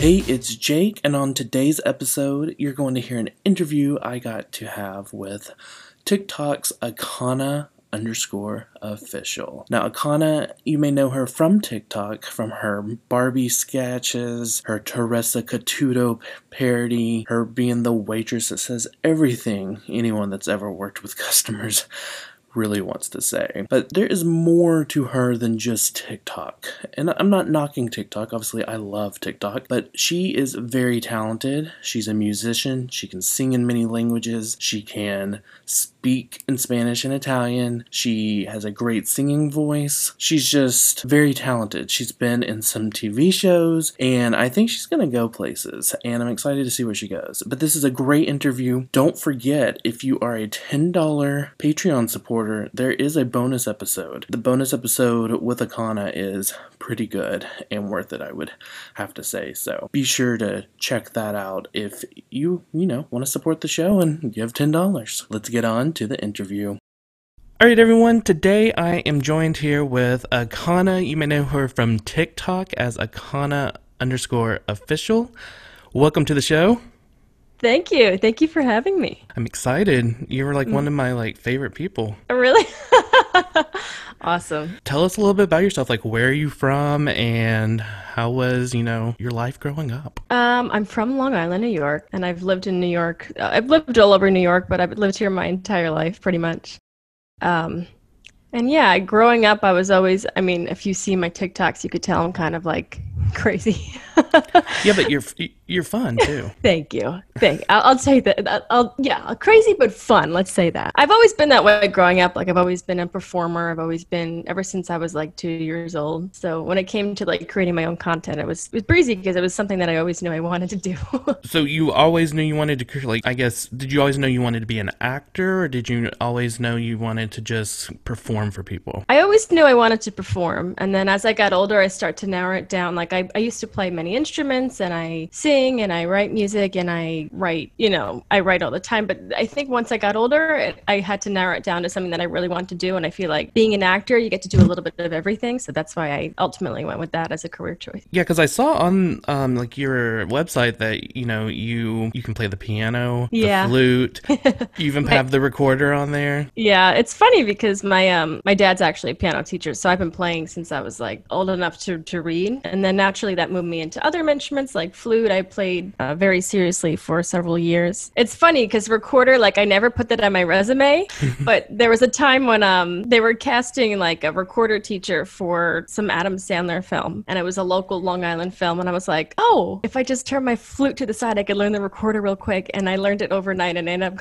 Hey, it's Jake, and on today's episode, you're going to hear an interview I got to have with TikTok's Akana_official. Now, Akana, you may know her from TikTok, from her Barbie sketches, her Teresa Catuto parody, her being the waitress that says everything anyone that's ever worked with customers really wants to say. But there is more to her than just TikTok. And I'm not knocking TikTok. Obviously, I love TikTok. But she is very talented. She's a musician. She can sing in many languages. She can speak in Spanish and Italian. She has a great singing voice. She's just very talented. She's been in some TV shows, and I think she's going to go places, and I'm excited to see where she goes. But this is a great interview. Don't forget, if you are a $10 Patreon supporter, there is a bonus episode. The bonus episode with Akana is pretty good and worth it, I would have to say. So be sure to check that out if you want to support the show and give $10. Let's get on to the interview. Alright everyone, today I am joined here with Akana. You may know her from TikTok as Akana_official. Welcome to the show. Thank you. Thank you for having me. I'm excited. You were like one of my favorite people. Oh, really? Awesome. Tell us a little bit about yourself. Like, where are you from and how was, your life growing up? I'm from Long Island, New York, and I've lived in New York. I've lived all over New York, but I've lived here my entire life, pretty much. And yeah, growing up, I was always, if you see my TikToks, you could tell I'm kind of like crazy. Yeah, but you're fun too. Thank you. I'll say that. Crazy but fun. Let's say that. I've always been that way growing up. Like I've always been a performer. I've always been ever since I was like 2 years old. So when it came to like creating my own content, it was breezy because it was something that I always knew I wanted to do. So you always knew you wanted to did you always know you wanted to be an actor, or did you always know you wanted to just perform for people? I always knew I wanted to perform, and then as I got older, I started to narrow it down. Like I used to play many instruments, and I sing, and I write music, and I write all the time. But I think once I got older, I had to narrow it down to something that I really want to do. And I feel like being an actor, you get to do a little bit of everything. So that's why I ultimately went with that as a career choice. Yeah, because I saw on your website that you can play the piano, the flute, you even have the recorder on there. Yeah, it's funny because my dad's actually a piano teacher, so I've been playing since I was like old enough to read, and then naturally that moved me into other instruments like flute. I played very seriously for several years. It's funny because recorder, like I never put that on my resume, but there was a time when they were casting like a recorder teacher for some Adam Sandler film, and it was a local Long Island film, and I was like, oh, if I just turn my flute to the side, I could learn the recorder real quick, and I learned it overnight, and I ended up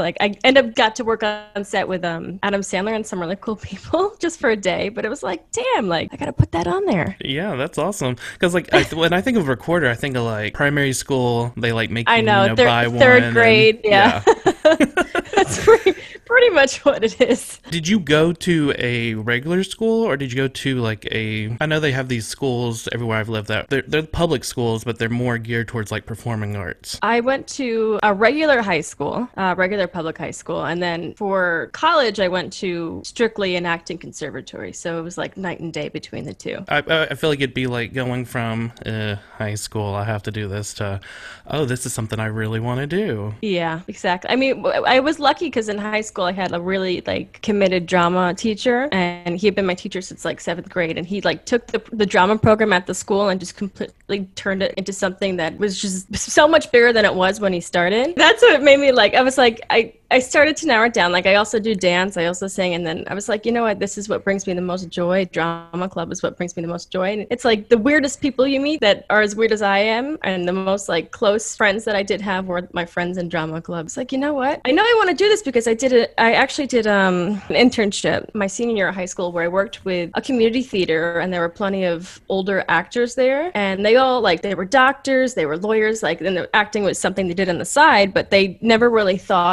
got to work on set with Adam Sandler and some really cool people just for a day. But it was like, damn, like I gotta put that on there. Yeah, that's awesome. Because when I think of recorder, I think of like primary school. They like make you buy one. Third grade, yeah. That's pretty much what it is. Did you go to a regular school, or did you go to I know they have these schools everywhere I've lived at. They're public schools, but they're more geared towards like performing arts. I went to a regular high school, regular public high school, and then for college I went to strictly an acting conservatory. So it was like night and day between the two. I feel like it'd be like going from high school, I have to do this, to, oh, this is something I really want to do. Yeah, exactly. I was lucky because in high school I had a really like committed drama teacher, and he had been my teacher since like 7th grade, and he like took the drama program at the school and just completely turned it into something that was just so much bigger than it was when he started. That's what made me like, I was like, I started to narrow it down. Like I also do dance, I also sing, and then I was like, you know what, this is what brings me the most joy. Drama club is what brings me the most joy. And it's like the weirdest people you meet that are as weird as I am, and the most like close friends that I did have were my friends in drama clubs. Like, you know what, I know I want to do this because I actually did an internship my senior year of high school where I worked with a community theater, and there were plenty of older actors there, and they all they were doctors, they were lawyers, and the acting was something they did on the side, but they never really thought that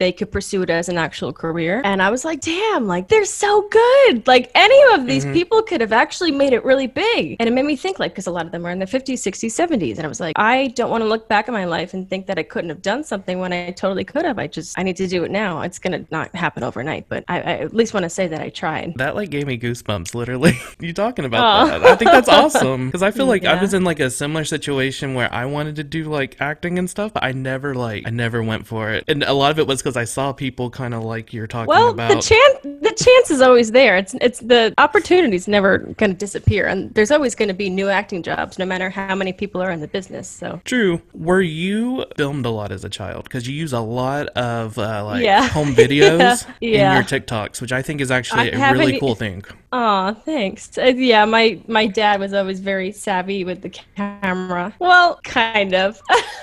they could pursue it as an actual career. And I was like, damn, like they're so good. Like any of these people could have actually made it really big. And it made me think, like, because a lot of them are in their 50s, 60s, 70s. And I was like, I don't want to look back at my life and think that I couldn't have done something when I totally could have. I need to do it now. It's going to not happen overnight, but I at least want to say that I tried. That like gave me goosebumps, literally. You talking about that. I think that's awesome. Because I feel like I was in like a similar situation where I wanted to do like acting and stuff, but I never went for it. And a lot of it was because I saw people kind of like you're talking about. Well, the chance is always there. It's the opportunity's never going to disappear, and there's always going to be new acting jobs, no matter how many people are in the business. So true. Were you filmed a lot as a child? Because you use a lot of home videos in your TikToks, which I think is actually a really cool thing. Oh, thanks. Yeah, my dad was always very savvy with the camera. Well, kind of.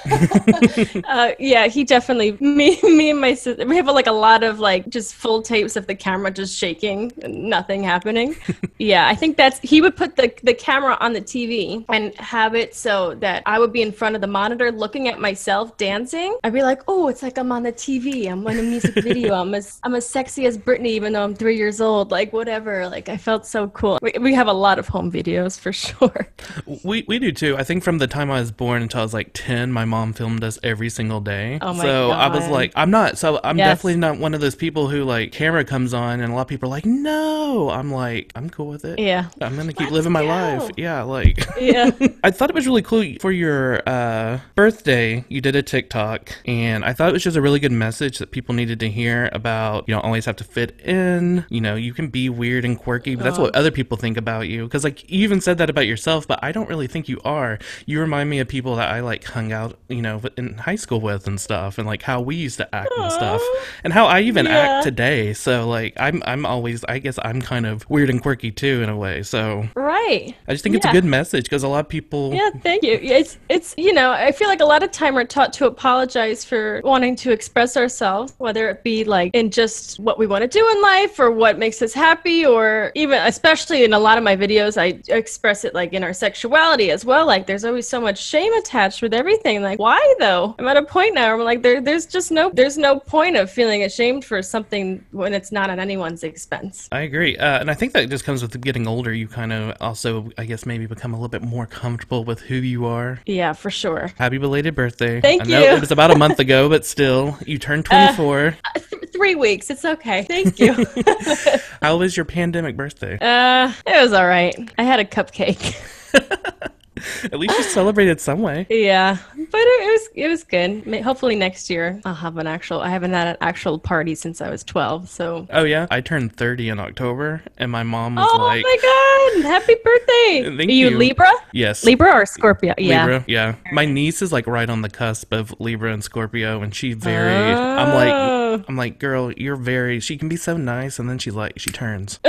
Yeah, he definitely, me and my sister, we have like a lot of like just full tapes of the camera just shaking and nothing happening. Yeah, I think he would put the camera on the TV and have it so that I would be in front of the monitor looking at myself dancing. I'd be like, oh, it's like I'm on the TV. I'm in a music video. I'm as sexy as Britney, even though I'm 3 years old. Like, whatever. Like, I felt so cool. We have a lot of home videos for sure. We do too. I think from the time I was born until I was like 10, my mom filmed us every single day. Oh my God. I was like, I'm definitely not one of those people who like camera comes on and a lot of people are like, no. I'm like, I'm cool with it. Yeah. I'm going to keep living my life. Yeah. Like, yeah. I thought it was really cool for your birthday. You did a TikTok and I thought it was just a really good message that people needed to hear about, you don't always have to fit in, you know, you can be weird and quirky, but that's what other people think about you. Because like you even said that about yourself, but I don't really think you are. You remind me of people that I like hung out, you know, in high school with and stuff, and like how we used to act and stuff, and how I even act today. So like I'm always, I guess I'm kind of weird and quirky too in a way. So right. I just think it's a good message because a lot of people. Yeah, thank you. It's you know, I feel like a lot of time we're taught to apologize for wanting to express ourselves, whether it be like in just what we want to do in life or what makes us happy, or even, especially in a lot of my videos, I express it like in our sexuality as well. Like there's always so much shame attached with everything. Like, why though? I'm at a point now where I'm like, there's no point of feeling ashamed for something when it's not at anyone's expense. I agree. And I think that just comes with getting older. You kind of also, I guess, maybe become a little bit more comfortable with who you are. Yeah, for sure. Happy belated birthday. Thank you. I know it was about a month ago, but still, you turned 24. 3 weeks. It's okay. Thank you. How was your pandemic birthday? It was all right. I had a cupcake. At least you celebrated some way. Yeah, but it was good. Hopefully next year I haven't had an actual party since I was 12. So. Oh yeah, I turned 30 in October, and my mom was like, "Oh my God, happy birthday!" Thank Are you Libra? Yes. Libra or Scorpio? Yeah. Libra. Yeah. My niece is like right on the cusp of Libra and Scorpio, and she very. I'm like, girl, you're very. She can be so nice, and then she turns.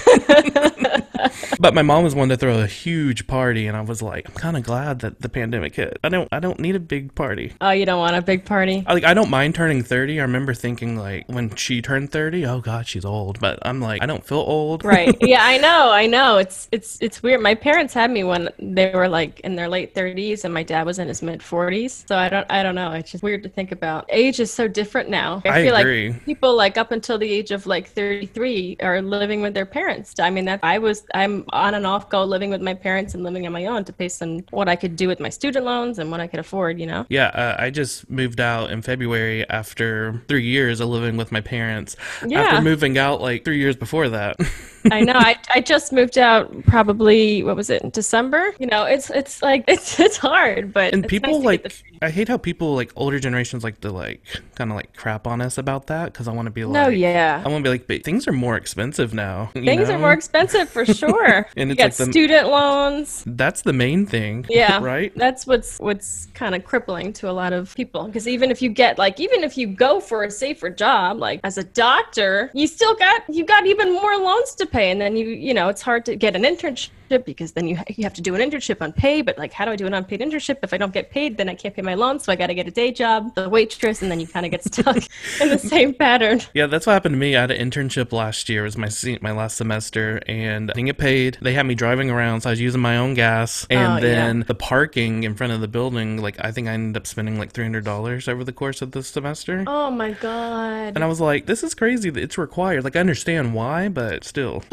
But my mom was one to throw a huge party, and I was like, I'm kind of glad that the pandemic hit. I don't need a big party. Oh, you don't want a big party? I don't mind turning 30. I remember thinking like when she turned 30, oh God, she's old. But I'm like, I don't feel old. Right. Yeah, I know. It's weird. My parents had me when they were like in their late 30s, and my dad was in his mid 40s. So I don't know. It's just weird to think about. Age is so different now. I feel agree. Like people like up until the age of like 33 are living with their parents. I mean, I'm on and off go living with my parents and living on my own to pay what I could do with my student loans and what I could afford, you know? Yeah, I just moved out in February after 3 years of living with my parents. Yeah. After moving out like 3 years before that. I know. I just moved out probably, what was it, in December? You know, it's like, it's hard, but and it's people nice like, I hate how people like older generations like to like kind of like crap on us about that because I want to be like, no, yeah. I want to be like, but things are more expensive now. Things are more expensive for sure. And it's you like got student loans. That's the main thing. Yeah. Right? That's what's kind of crippling to a lot of people. Because even if you go for a safer job, like as a doctor, you got even more loans to pay. And then you know, it's hard to get an internship internship because then you have to do an internship on pay, but like, how do I do an unpaid internship? If I don't get paid, then I can't pay my loan, so I got to get a day job, the waitress, and then you kind of get stuck in the same pattern. Yeah, that's what happened to me. I had an internship last year. It was my last semester, and I didn't get paid. They had me driving around, so I was using my own gas, and then the parking in front of the building, like I think I ended up spending like $300 over the course of the semester. Oh my god. And I was like, this is crazy that it's required. Like, I understand why, but still.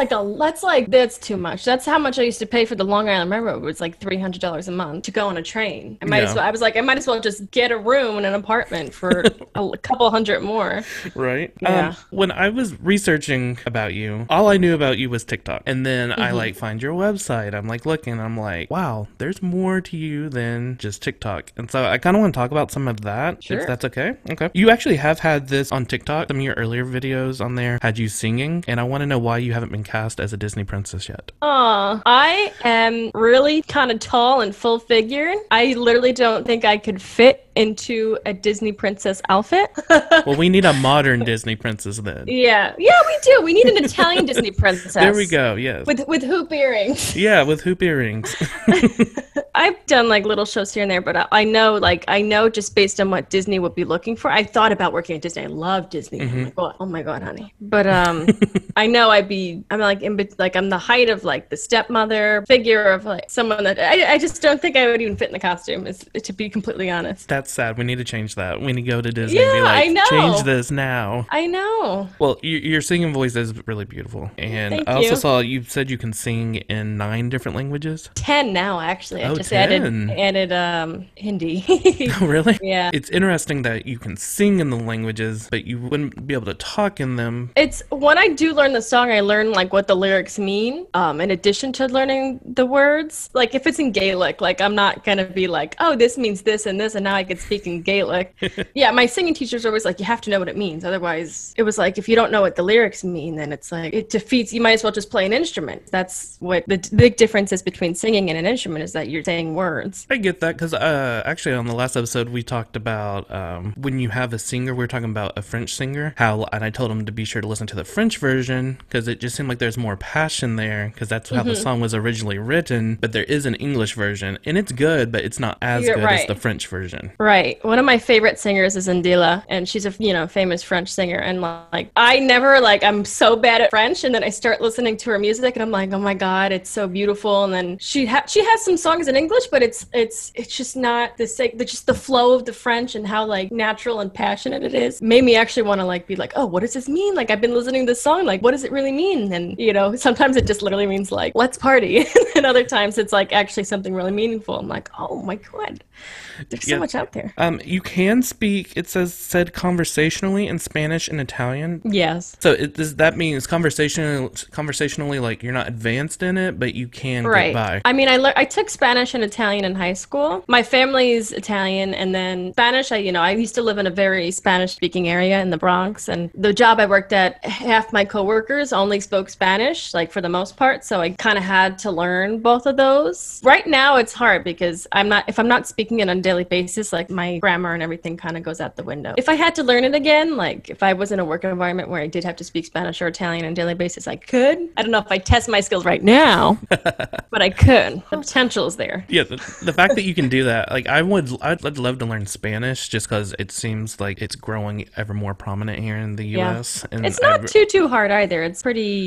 That's too much. That's how much I used to pay for the Long Island Railroad. It was like $300 a month to go on a train. I might as well just get a room in an apartment for a couple hundred more. Right. Yeah. When I was researching about you, all I knew about you was TikTok. And then I like find your website. I'm like looking, I'm like, wow, there's more to you than just TikTok. And so I kind of want to talk about some of that. Sure. If that's okay. Okay. You actually have had this on TikTok. Some of your earlier videos on there had you singing. And I want to know why you haven't been cast as a Disney princess yet. I am really kind of tall and full figured. I literally don't think I could fit into a Disney princess outfit. Well, we need a modern Disney princess then. Yeah, we do. We need an Italian Disney princess. There we go. Yes. With hoop earrings. Yeah, with hoop earrings. I've done like little shows here and there, but I know just based on what Disney would be looking for. I thought about working at Disney. I love Disney. Oh my god, honey. But I know I'm the height of like the stepmother figure of like someone that I just don't think I would even fit in the costume. To be completely honest. That's sad. We need to change that. We need to go to Disney Yeah, and be like, I know. change this now. I know. Well, your singing voice is really beautiful. And Thank I also you. saw you said you can sing in 9 different languages. 10 now, actually. I just 10. added Hindi. Oh, really? Yeah. It's interesting that you can sing in the languages, but you wouldn't be able to talk in them. It's when I do learn the song, I learn like what the lyrics mean. In addition to learning the words, like if it's in Gaelic, like I'm not gonna be like, oh, this means this, and now I can speak in Gaelic. Yeah, my singing teacher's always like, you have to know what it means. Otherwise, it was like if you don't know what the lyrics mean, then it's like it defeats. You might as well just play an instrument. That's what the big difference is between singing and an instrument is that you're saying words. I get that because actually on the last episode we talked about when you have a singer, we were talking about a French singer, and I told him to be sure to listen to the French version because it just seemed like there's more passion there because that's how the song was originally written, but there is an English version and it's good, but it's not as good as the French version. Right. One of my favorite singers is Indila, and she's a famous French singer, and like I'm so bad at French, and then I start listening to her music and I'm like, oh my god, it's so beautiful. And then she has some songs in English, but it's just not just the flow of the French and how like natural and passionate it is made me actually want to like be like, oh, what does this mean? Like I've been listening to this song, like what does it really mean? And sometimes it just literally means like let's party, and other times it's like actually something really meaningful. I'm like, oh my god, there's so much out there. You can speak, it said conversationally in Spanish and Italian. Yes. So does that mean it's conversationally like you're not advanced in it, but you can get by? I mean, I took Spanish and Italian in high school. My family's Italian, and then Spanish. I used to live in a very Spanish-speaking area in the Bronx, and the job I worked at, half my coworkers only spoke Spanish, like for the most part. So I kind of had to learn both of those. Right now, it's hard because if I'm not speaking it on a daily basis, like my grammar and everything kind of goes out the window. If I had to learn it again, like if I was in a work environment where I did have to speak Spanish or Italian on a daily basis, I could. I don't know if I test my skills right now, but I could. The potential is there. Yeah, the fact that you can do that, like I'd love to learn Spanish just because it seems like it's growing ever more prominent here in the U.S. And it's not too hard either. It's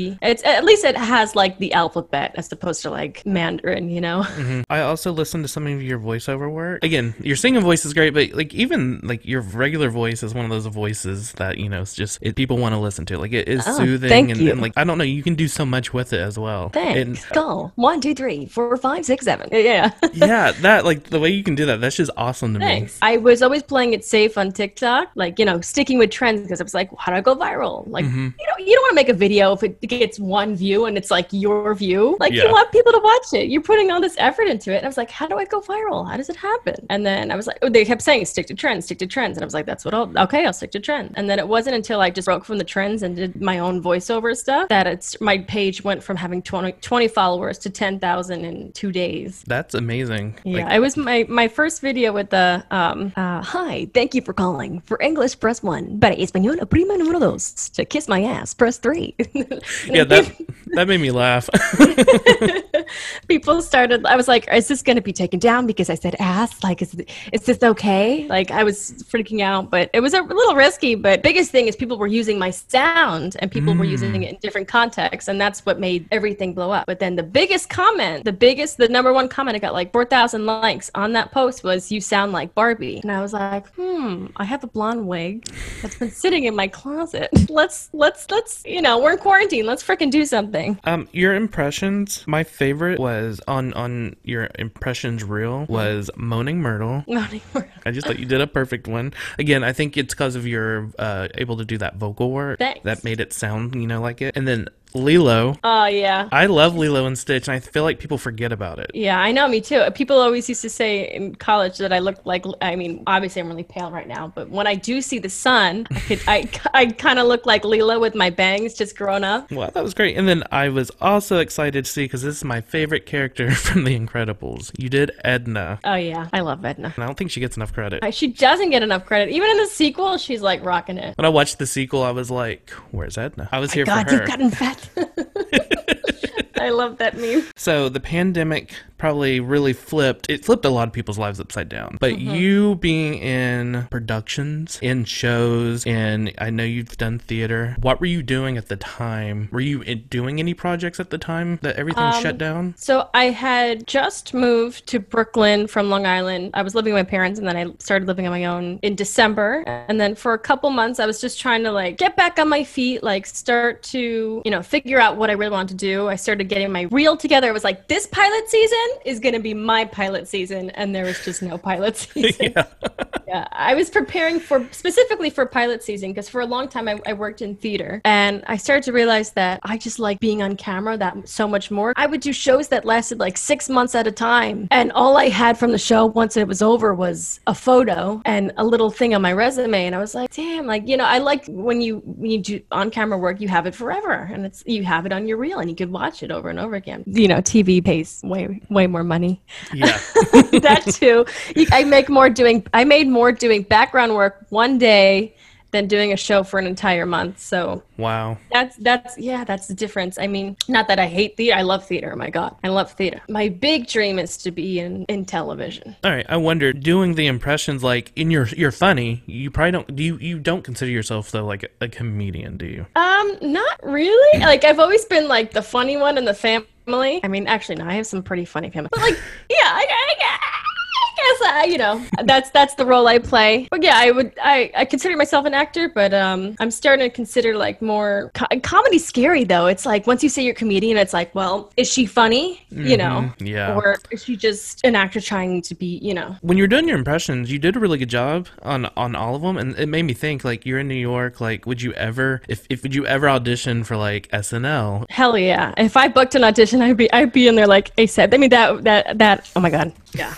at least it has like the alphabet as opposed to like Mandarin, Mm-hmm. I also listened to some of your voiceover work. Again, your singing voice is great, but like even like your regular voice is one of those voices that it's just people want to listen to. Like it is soothing, and like I don't know, you can do so much with it as well. Thanks. Go 1, 2, 3, 4, 5, 6, 7. Yeah. Yeah, that like the way you can do that's just awesome to me. I was always playing it safe on TikTok, like sticking with trends because I was like, how do I go viral? Like you don't want to make a video if it gets 1 view and it's like your view. Like you want people to watch it. You're putting all this effort into it. And I was like, how do I go viral? How does it happen? And then I was like, they kept saying stick to trends. And I was like, that's what I'll stick to trends. And then it wasn't until I just broke from the trends and did my own voiceover stuff that my page went from having 20 followers to 10,000 in 2 days. That's amazing. Yeah, it was my first video with the hi, thank you for calling. For English, press 1. Para español, prima número 2. To kiss my ass, press 3. Yeah, that made me laugh. people started, I was like, is this going to be taken down because I said ass? Like, is this okay? Like, I was freaking out, but it was a little risky. But biggest thing is people were using my sound and people were using it in different contexts. And that's what made everything blow up. But then the biggest comment, the number one comment, it got like 4,000 likes on that post was, you sound like Barbie. And I was like, I have a blonde wig that's been sitting in my closet. Let's, we're in quarantine. Let's freaking do something. Your impressions, my favorite was on your impressions reel was Moaning Myrtle. Moaning Myrtle. I just thought you did a perfect one. Again, I think it's because of your able to do that vocal work. Thanks. That made it sound, like it. And then Lilo. Oh, yeah. I love Lilo and Stitch, and I feel like people forget about it. Yeah, I know, me too. People always used to say in college that I look like, obviously I'm really pale right now, but when I do see the sun, I kind of look like Lilo with my bangs just grown up. Well, that was great. And then I was also excited to see, because this is my favorite character from The Incredibles. You did Edna. Oh, yeah. I love Edna. And I don't think she gets enough credit. She doesn't get enough credit. Even in the sequel, she's like rocking it. When I watched the sequel, I was like, where's Edna? I was here for her. God, you've gotten fat. I love that meme. So the pandemic probably really flipped a lot of people's lives upside down. But you being in productions, in shows, and I know you've done theater, what were you doing at the time? Were you doing any projects at the time that everything shut down? So I had just moved to Brooklyn from Long Island. I was living with my parents, and then I started living on my own in December. And then for a couple months, I was just trying to like get back on my feet, like start to, figure out what I really wanted to do. I started getting my reel together. It was like, this pilot season is going to be my pilot season, and there was just no pilot season. Yeah, I was preparing specifically for pilot season because for a long time I worked in theater, and I started to realize that I just like being on camera that so much more. I would do shows that lasted like 6 months at a time, and all I had from the show once it was over was a photo and a little thing on my resume, and I was like, damn, I like when you do on camera work, you have it forever, and you have it on your reel, and you could watch it over and over again. TV pays way more money. Yeah. That too. I made more doing background work one day than doing a show for an entire month. So wow. That's the difference. I mean, not that I hate theater. I love theater. Oh my God. I love theater. My big dream is to be in television. All right. I wonder, doing the impressions, like you're funny. You probably don't, you don't consider yourself though like a comedian, do you? Not really. Like I've always been like the funny one in the family. I mean, actually, no, I have some pretty funny family. But like, yeah, I guess that's the role I play. But yeah, I consider myself an actor, but I'm starting to consider like more comedy's scary though. It's like once you say you're a comedian, it's like, well, is she funny? Yeah. Or is she just an actor trying to be, When you're doing your impressions, you did a really good job on all of them, and it made me think, like, you're in New York, like, would you ever audition for like SNL? Hell yeah! If I booked an audition, I'd be in there like ASAP. I mean that. Oh my God. Yeah.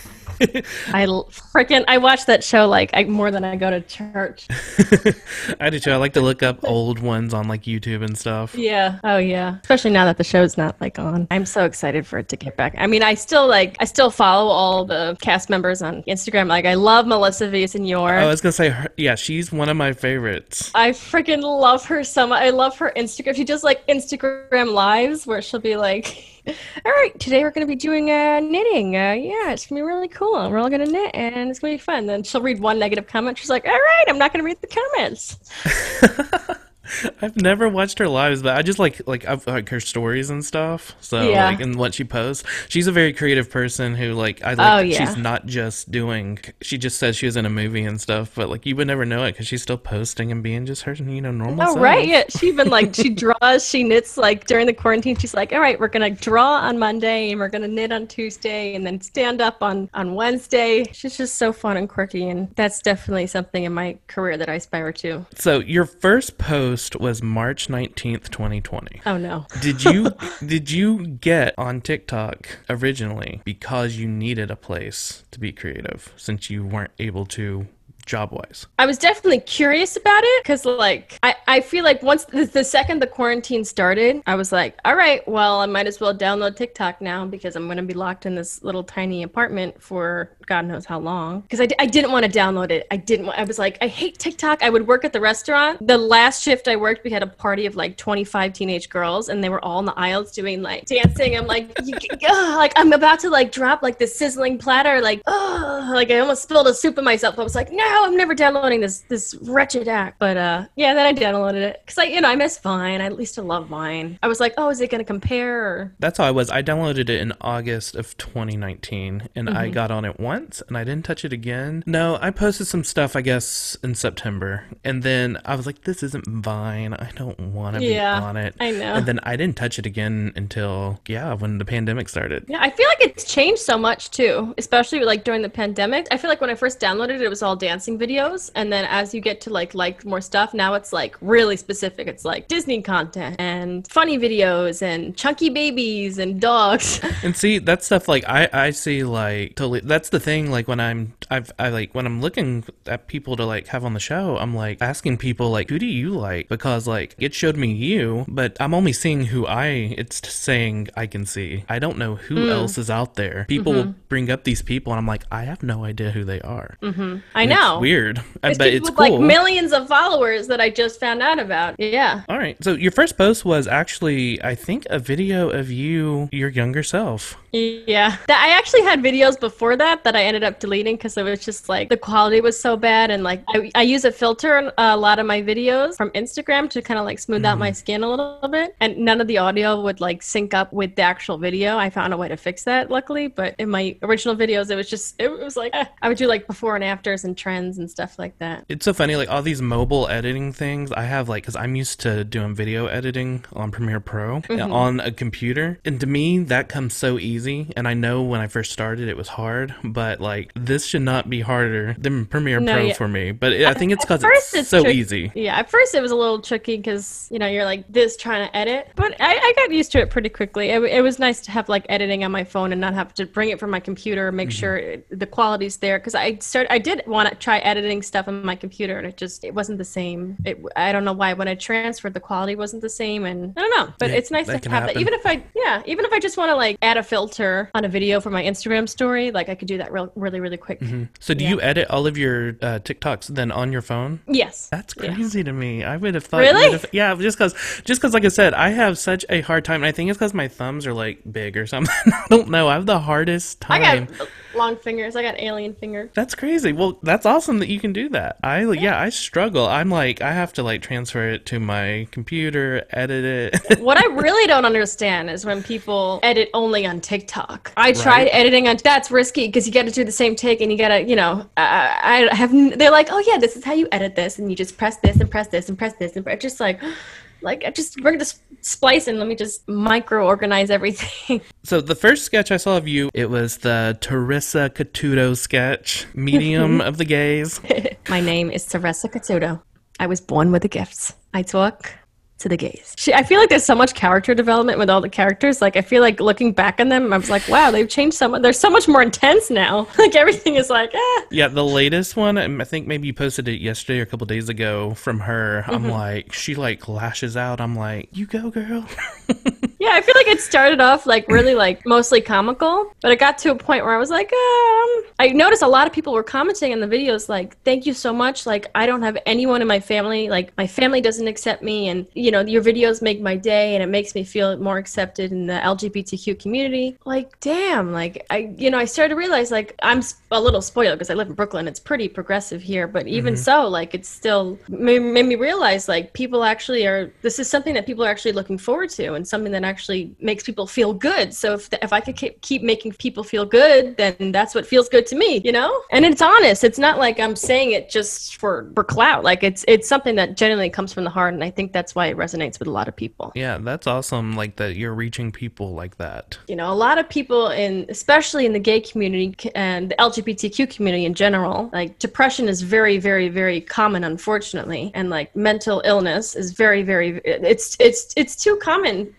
I watch that show like more than I go to church. I do too. I like to look up old ones on like YouTube and stuff. Yeah. Oh yeah. Especially now that the show's not like on. I'm so excited for it to get back. I mean, I still follow all the cast members on Instagram. Like I love Melissa Villaseñor. I was gonna say, she's one of my favorites. I freaking love her so much. I love her Instagram. She does like Instagram lives where she'll be like, all right, today we're going to be doing knitting. Yeah, it's going to be really cool. We're all going to knit, and it's going to be fun. Then she'll read one negative comment. She's like, all right, I'm not going to read the comments. I've never watched her lives, but I just like I've like her stories and stuff. So yeah. Like, and what she posts. She's a very creative person who like I like. Oh, yeah. She's not just doing. She just says she was in a movie and stuff, but like you would never know it because she's still posting and being just her normal. Oh self. right, yeah. She even like she draws, she knits like during the quarantine. She's like, all right, we're gonna draw on Monday and we're gonna knit on Tuesday and then stand up on Wednesday. She's just so fun and quirky, and that's definitely something in my career that I aspire to. So your first post was March 19th, 2020. Oh no. Did you get on TikTok originally because you needed a place to be creative since you weren't able to job-wise? I was definitely curious about it because like I feel like once the second the quarantine started, I was like, all right, well, I might as well download TikTok now because I'm going to be locked in this little tiny apartment for God knows how long. Because I didn't want to download it. I was like, I hate TikTok. I would work at the restaurant. The last shift I worked, we had a party of like 25 teenage girls, and they were all in the aisles doing like dancing. I'm like, like I'm about to like drop like this sizzling platter, like, like I almost spilled a soup on myself. I was like, no, I'm never downloading this wretched act. But yeah, then I downloaded it because I miss Vine. At least I love Vine. I was like, oh, is it going to compare? Or... That's how I was. I downloaded it in August of 2019, and I got on it once, and I didn't touch it again. No, I posted some stuff, I guess, in September, and then I was like, this isn't Vine. I don't want to be on it. I know. And then I didn't touch it again until, when the pandemic started. Yeah, I feel like it's changed so much, too, especially like during the pandemic. I feel like when I first downloaded it, it was all dancing videos, and then as you get to like more stuff, now it's like really specific. It's like Disney content and funny videos and chunky babies and dogs. And see, that stuff, like I see, like, totally. That's the thing. Like when I'm looking at people to like have on the show, I'm like asking people like, who do you like? Because like it showed me you, but I'm only seeing who it's saying I can see. I don't know who else is out there. People will bring up these people, and I'm like, I have no idea who they are. I know. It's weird, but it's with, cool. Like millions of followers that I just found out about. Yeah. All right. So your first post was actually, I think, a video of your younger self. Yeah. I actually had videos before that I ended up deleting because it was just like the quality was so bad, and like I use a filter in a lot of my videos from Instagram to kind of like smooth out my skin a little bit, and none of the audio would like sync up with the actual video. I found a way to fix that, luckily, but in my original videos it was like I would do like before and afters and trends and stuff like that. It's so funny, like all these mobile editing things I have, like, because I'm used to doing video editing on Premiere Pro on a computer, and to me that comes so easy, and I know when I first started it was hard, but like this should not be harder than Premiere Pro for me, but I think it's because it's so easy. Yeah, at first it was a little tricky because you're like this trying to edit, but I got used to it pretty quickly. It was nice to have like editing on my phone and not have to bring it from my computer, make sure the quality's there, because I did want to try editing stuff on my computer, and it wasn't the same. I don't know why when I transferred the quality wasn't the same, and I don't know, but it's nice to have that. Even if I just want to like add a filter on a video for my Instagram story, like I could do that really, really quick. So do you edit all of your TikToks then on your phone? Yes. That's crazy to me. I would have thought. Really? Yeah, just because like I said, I have such a hard time, and I think it's because my thumbs are like big or something. I don't know. I have the hardest time. I got long fingers. I got alien fingers. That's crazy. Well, that's awesome that you can do that. I struggle. I'm like, I have to like transfer it to my computer, edit it. What I really don't understand is when people edit only on TikTok. I tried editing on, that's risky because you got to do the same take, and you got to, they're like, oh yeah, this is how you edit this, and you just press this and press this and press this, and just like I just bring the splice and let me just micro-organize everything. So the first sketch I saw of you, it was the Teresa Catuto sketch, Medium of the Gays. My name is Teresa Catuto. I was born with the gifts. I talk to the gays. I feel like there's so much character development with all the characters. Like I feel like looking back on them, I was like, wow, they've changed so much. They're so much more intense now. Like everything is like, Yeah, the latest one, I think maybe you posted it yesterday or a couple days ago from her. I'm like, she like lashes out. I'm like, you go, girl. Yeah, I feel like it started off like really like mostly comical, but it got to a point where I was like, I noticed a lot of people were commenting in the videos like, thank you so much. Like I don't have anyone in my family. Like my family doesn't accept me, and your videos make my day, and it makes me feel more accepted in the LGBTQ community. Like, damn, like I started to realize like I'm a little spoiled because I live in Brooklyn. It's pretty progressive here, but even so, like it's still made me realize like people actually this is something that people are actually looking forward to, and something that actually makes people feel good. So if I could keep making people feel good, then that's what feels good to me, And it's honest. It's not like I'm saying it just for clout. Like it's something that genuinely comes from the heart, and I think that's why it resonates with a lot of people. Yeah, that's awesome. Like that you're reaching people like that. A lot of people especially in the gay community and the LGBTQ community in general, like depression is very, very, very common, unfortunately, and like mental illness is very, very. It's too common, and it's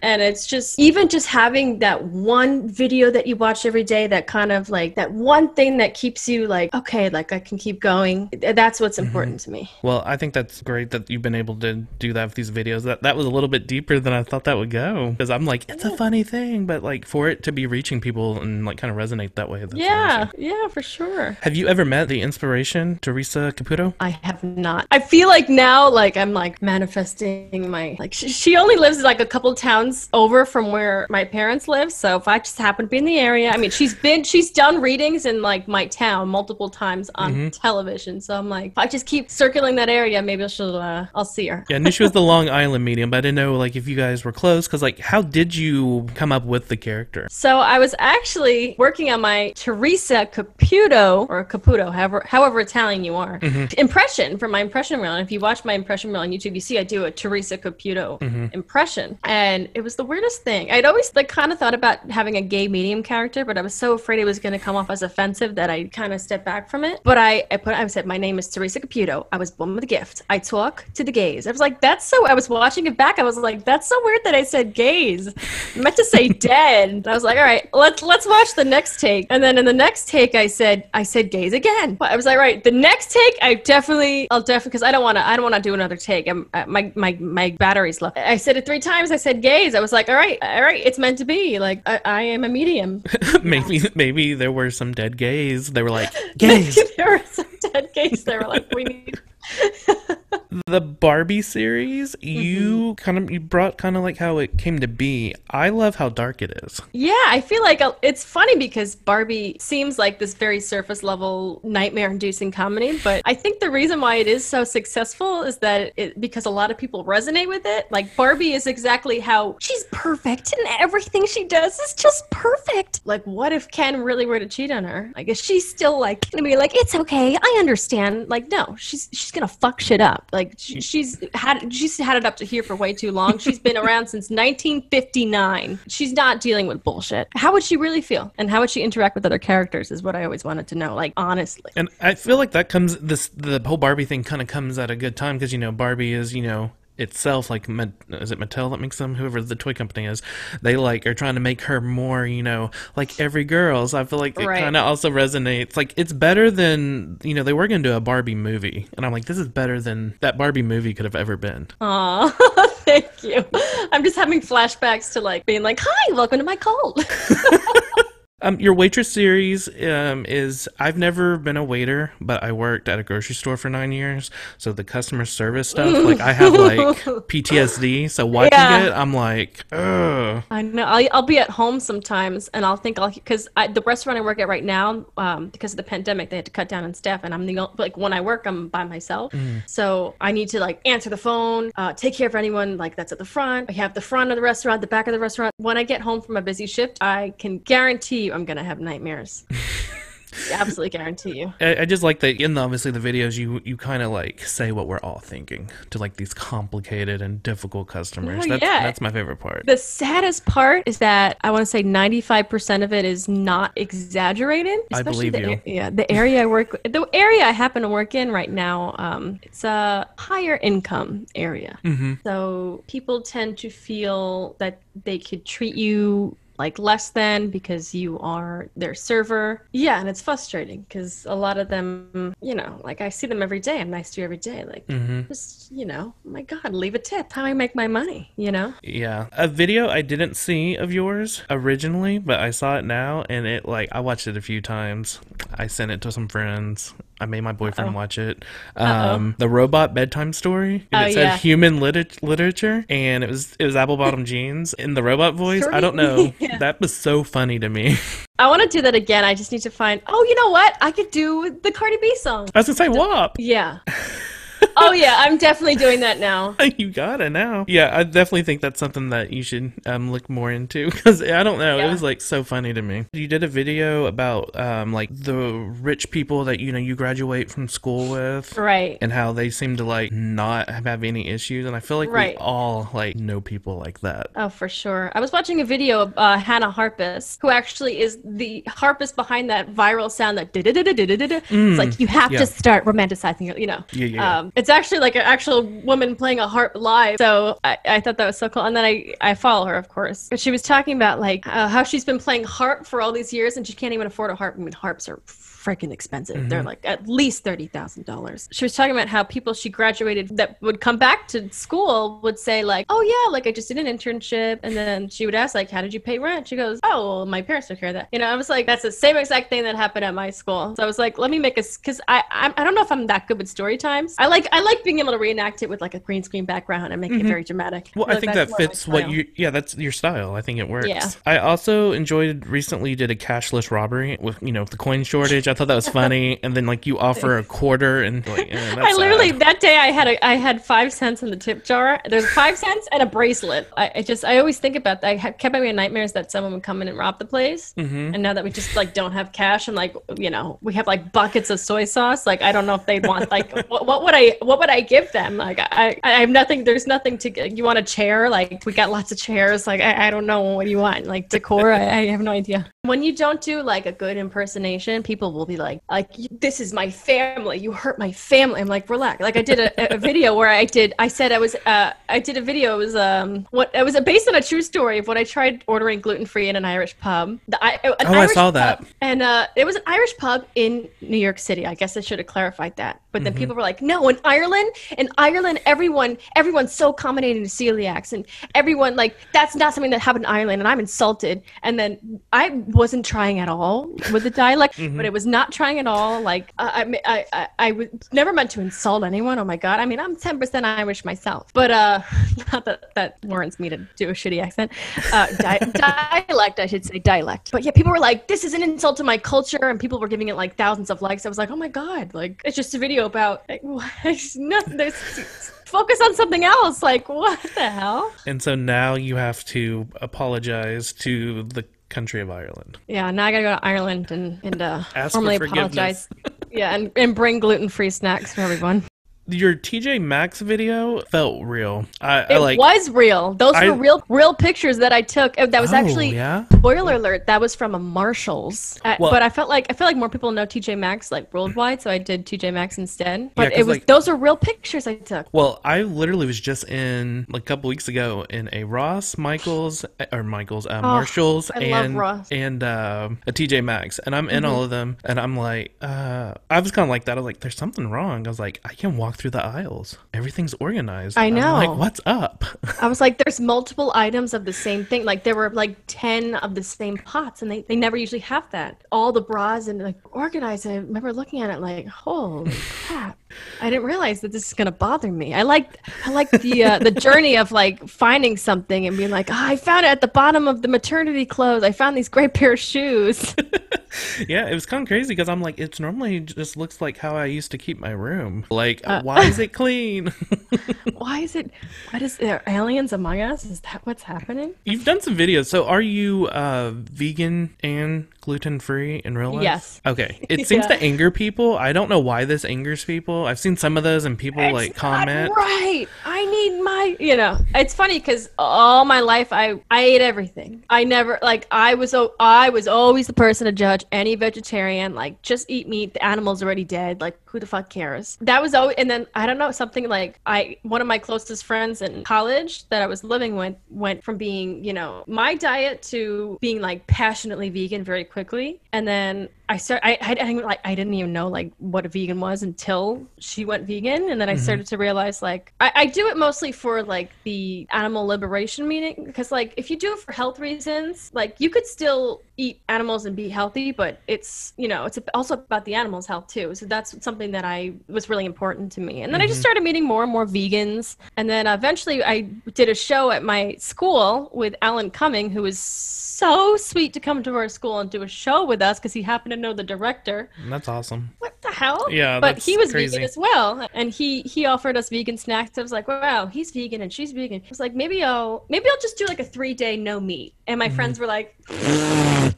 it's just, even just having that one video that you watch every day, that kind of like, that one thing that keeps you like, okay, like I can keep going. That's what's important to me. Well, I think that's great that you've been able to do that with these videos. That was a little bit deeper than I thought that would go. Because I'm like, it's a funny thing, but like for it to be reaching people and like kind of resonate that way. That's amazing. Yeah, for sure. Have you ever met the inspiration, Teresa Caputo? I have not. I feel like now, like I'm like manifesting my, like she only lives like a couple towns over from where my parents live. So if I just happen to be in the area, I mean, she's done readings in like my town multiple times on television. So I'm like, if I just keep circling that area, maybe I'll see her. Yeah, I knew she was the Long Island medium, but I didn't know like if you guys were close. Because like, how did you come up with the character? So I was actually working on my Teresa Caputo, or Caputo, however Italian you are, impression for my impression reel. And if you watch my impression reel on YouTube, you see I do a Teresa Caputo impression. And it was the weirdest thing. I'd always like kind of thought about having a gay medium character, but I was so afraid it was going to come off as offensive that I kind of stepped back from it. But I said, my name is Teresa Caputo. I was born with a gift. I talk to the gays. I was like, I was watching it back. I was like, that's so weird that I said gays. I meant to say dead. And I was like, all right, let's watch the next take. And then in the next take, I said gays again. But I was like, right, the next take, I'll definitely, because I don't want to do another take. My battery's low. I said it 3 times. I said gays. I was like, all right, it's meant to be. Like, I am a medium. maybe there were some dead gays. They were like, gays. There were some dead gays. They were like, we need... The Barbie series, you brought kind of like how it came to be. I love how dark it is. Yeah, I feel like it's funny because Barbie seems like this very surface level nightmare-inducing comedy, but I think the reason why it is so successful is that because a lot of people resonate with it. Like Barbie is exactly how she's perfect and everything she does is just perfect. Like, what if Ken really were to cheat on her? Like, is she still like gonna be like, it's okay, I understand? Like, no, she's gonna fuck shit up. Like, she's had it up to here for way too long. She's been around since 1959. She's not dealing with bullshit. How would she really feel? And how would she interact with other characters is what I always wanted to know, like, honestly. And I feel like the whole Barbie thing kind of comes at a good time because, Barbie is, itself, like, is it Mattel that makes them? Whoever the toy company is, they like are trying to make her more, like every girl. So I feel like it kind of also resonates. Like, it's better than, they were going to do a Barbie movie, and I'm like, this is better than that Barbie movie could have ever been. Aw, thank you. I'm just having flashbacks to like being like, hi, welcome to my cult. Your waitress series is, I've never been a waiter, but I worked at a grocery store for 9 years. So the customer service stuff, like I have like PTSD. So watching it, I'm like, ugh. I know. I'll be at home sometimes and because the restaurant I work at right now, because of the pandemic, they had to cut down on staff. And when I work, I'm by myself. So I need to like answer the phone, take care of anyone like that's at the front. I have the front of the restaurant, the back of the restaurant. When I get home from a busy shift, I can guarantee you I'm gonna have nightmares. Absolutely guarantee you. I just like that in obviously the videos you kind of like say what we're all thinking to like these complicated and difficult customers. That's my favorite part. The saddest part is that I want to say 95% of it is not exaggerated. I believe you. The area the area I happen to work in right now, it's a higher income area. So people tend to feel that they could treat you like less than because you are their server. Yeah, and it's frustrating because a lot of them, like I see them every day. I'm nice to you every day. Like, just, oh my God, leave a tip. How I make my money, Yeah. A video I didn't see of yours originally, but I saw it now, and it I watched it a few times. I sent it to some friends. I made my boyfriend watch it. The robot bedtime story. And it said human literature, and it was apple bottom jeans in the robot voice. I don't know. Yeah. That was so funny to me. I want to do that again. I just need to find. Oh, you know what? I could do the Cardi B song. I was gonna say WAP. Yeah. Oh yeah, I'm definitely doing that now. You gotta now. Yeah, I definitely think that's something that you should look more into because I don't know, it was like so funny to me. You did a video about like the rich people that you graduate from school with, right? And how they seem to like not have any issues, and I feel like we all like know people like that. Oh, for sure. I was watching a video of Hannah Harpus, who actually is the harpist behind that viral sound that it's like you have to start romanticizing it. It's actually like an actual woman playing a harp live. So I thought that was so cool. And then I follow her, of course. But she was talking about like how she's been playing harp for all these years and she can't even afford a harp. I mean, harps are freaking expensive. They're like at least $30,000. She was talking about how people she graduated that would come back to school would say like, oh yeah, like I just did an internship. And then she would ask like, how did you pay rent? She goes, oh, well, my parents took care of that. You know, I was like, that's the same exact thing that happened at my school. So I was like, let me make a, because I don't know if I'm that good with story times. I like being able to reenact it with like a green screen background and make it very dramatic. Well, I think that fits what you, that's your style. I think it works. Yeah. I also enjoyed recently you did a cashless robbery with, the coin shortage. I thought that was funny. And then like you offer a quarter and like, I literally, that day I had 5 cents in the tip jar. There's 5 cents and a bracelet. I always think about that. I kept having nightmares that someone would come in and rob the place. And now that we just like don't have cash and like, we have like buckets of soy sauce. Like, I don't know if they'd want like, what would I give them? Like, I have nothing, there's nothing to, you want a chair? Like, we got lots of chairs. Like, I don't know what you want. Like decor, I have no idea. When you don't do like a good impersonation, people will be like, this is my family. You hurt my family. I'm like, relax. Like I did a video where I did a video. It was based on a true story of when I tried ordering gluten-free in an Irish pub. I saw that. And it was an Irish pub in New York City. I guess I should have clarified that. But then people were like, no, in Ireland, everyone's so accommodating to celiacs and everyone like, that's not something that happened in Ireland. And I'm insulted. And then I wasn't trying at all with the dialect, but it was not trying at all. Like I was never meant to insult anyone. Oh my God. I mean, I'm 10% Irish myself, but not that warrants me to do a shitty accent. Dialect, I should say dialect. But yeah, people were like, this is an insult to my culture. And people were giving it like thousands of likes. I was like, oh my God, like it's just a video about like, there's focus on something else. Like, what the hell? And so now you have to apologize to the country of Ireland. Yeah, now I gotta go to Ireland and formally apologize. Yeah, and bring gluten-free snacks for everyone. Your TJ Maxx video felt real. It was real. Those were real pictures that I took. That was actually spoiler alert. That was from a Marshalls. But I felt like more people know TJ Maxx like worldwide, so I did TJ Maxx instead. But those are real pictures I took. Well, I literally was just in like a couple weeks ago in a Marshalls, and a TJ Maxx, and I'm in all of them, and I'm like, I was kind of like that. I was like, there's something wrong. I was like, I can walk through the aisles. Everything's organized. I know. I'm like, what's up? I was like, there's multiple items of the same thing. Like there were like 10 of the same pots, and they never usually have that. All the bras and like organized. I remember looking at it like, holy crap. I didn't realize that this is gonna bother me. I like the journey of like finding something and being like, oh, I found it at the bottom of the maternity clothes. I found these great pair of shoes. Yeah, it was kind of crazy because I'm like, it's normally just looks like how I used to keep my room. Like, why is it clean? What is there aliens among us? Is that what's happening? You've done some videos. So are you vegan and gluten-free in real life? Yes. Okay. It seems to anger people. I don't know why this angers people. I've seen some of those and people like comment. Right. I need my, it's funny because all my life I ate everything. I never, like, I was always the person to judge any vegetarian, like, just eat meat. The animal's already dead. Like, who the fuck cares? That was always, and then I don't know, something like one of my closest friends in college that I was living with went from being, my diet to being like passionately vegan very quickly. And then I didn't even know like what a vegan was until she went vegan. And then I started to realize like, I do it mostly for like the animal liberation meeting, because like if you do it for health reasons, like you could still eat animals and be healthy, but it's, it's also about the animal's health too. So that's something that was really important to me. And then I just started meeting more and more vegans. And then eventually I did a show at my school with Alan Cumming, who was so sweet to come to our school and do a show with us because he happened to know the director. That's awesome. What the hell? Yeah, but he was crazy. vegan as well, and he offered us vegan snacks. I was like, wow, he's vegan and she's vegan. I was like, maybe I'll just do like a 3-day no meat. And my friends were like,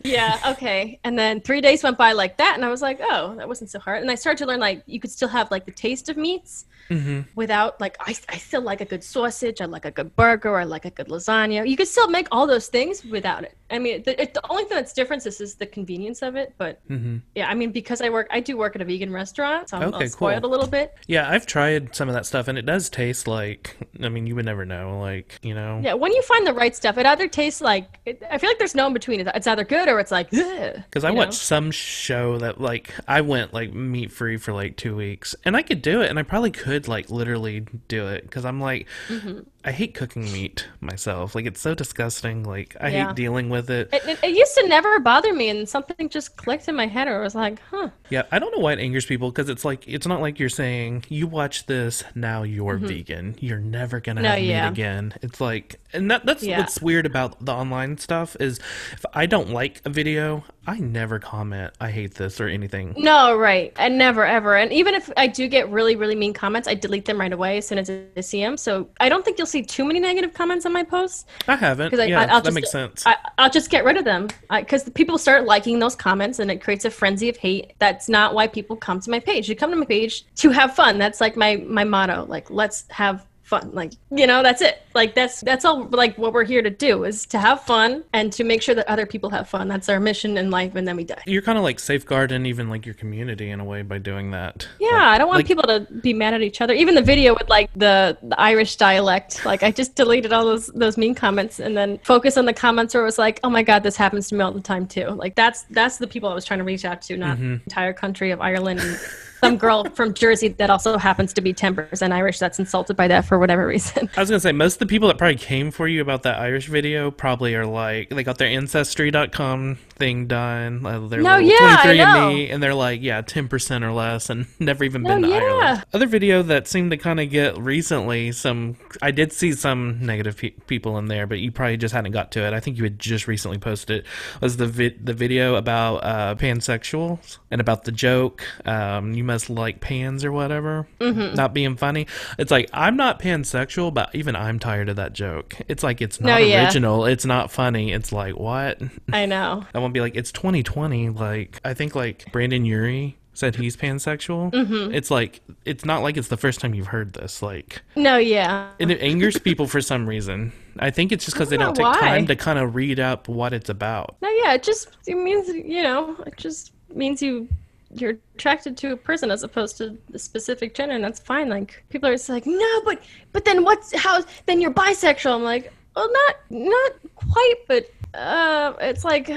Yeah, okay. And then 3 days went by like that, and I was like, oh, that wasn't so hard. And I started to learn like you could still have like the taste of meats without like I still like a good sausage, I like a good burger, I like a good lasagna. You could still make all those things without it. I mean, the only thing that's different is the convenience of it. But yeah, I mean, because I do work at a vegan restaurant, so I'm spoiled a little bit. Yeah, I've tried some of that stuff, and it does taste like, I mean, you would never know, like, you know. Yeah, when you find the right stuff, it either tastes like, I feel like there's no in between. It's either good or it's like, because I watched some show that like I went like meat free for like 2 weeks, and I could do it, and I probably could like literally do it because I'm like, I hate cooking meat myself. Like, it's so disgusting. Like, I hate dealing with it. It used to never bother me, and something just clicked in my head, or I was like, huh. Yeah, I don't know why it angers people, because it's like, it's not like you're saying, you watch this, now you're vegan. You're never going to have meat again. It's like, and that's what's weird about the online stuff is if I don't like a video, I never comment, I hate this or anything. No, right. And never, ever. And even if I do get really, really mean comments, I delete them right away as soon as I see them. So I don't think you'll see too many negative comments on my posts. I haven't. That makes sense. I'll just get rid of them because the people start liking those comments and it creates a frenzy of hate. That's not why people come to my page. You come to my page to have fun. That's like my motto. Like, let's have fun. Like, that's it. Like, that's all, like, what we're here to do is to have fun and to make sure that other people have fun. That's our mission in life, and then we die. You're kind of like safeguarding even like your community in a way by doing that. Yeah, like, I don't want people to be mad at each other. Even the video with like the Irish dialect, like I just deleted all those mean comments and then focus on the comments where it was like, oh my god, this happens to me all the time too. Like, that's the people I was trying to reach out to, not the entire country of Ireland and some girl from Jersey that also happens to be 10% Irish that's insulted by that for whatever reason. I was going to say, most of the people that probably came for you about that Irish video probably are like, they got their Ancestry.com thing done. They're 23andMe, and they're like, 10% or less, and never even been to Ireland. Other video that seemed to kind of get recently, I did see some negative people in there, but you probably just hadn't got to it. I think you had just recently posted it, was the video about pansexuals and about the joke, you must like pans or whatever, not being funny. It's like, I'm not pansexual, but even I'm tired of that joke. It's like, it's not original, it's not funny. It's like, what? I know. I won't be like, it's 2020. Like, I think like Brandon Urie said he's pansexual. It's like, it's not like it's the first time you've heard this. Like, no, yeah. And it angers people for some reason. I think it's just because they don't take time to kind of read up what it's about. No, yeah, it means, it just means you're attracted to a person as opposed to the specific gender, and that's fine. Like, people are just like, no, but then then you're bisexual. I'm like, well, not quite, but it's like,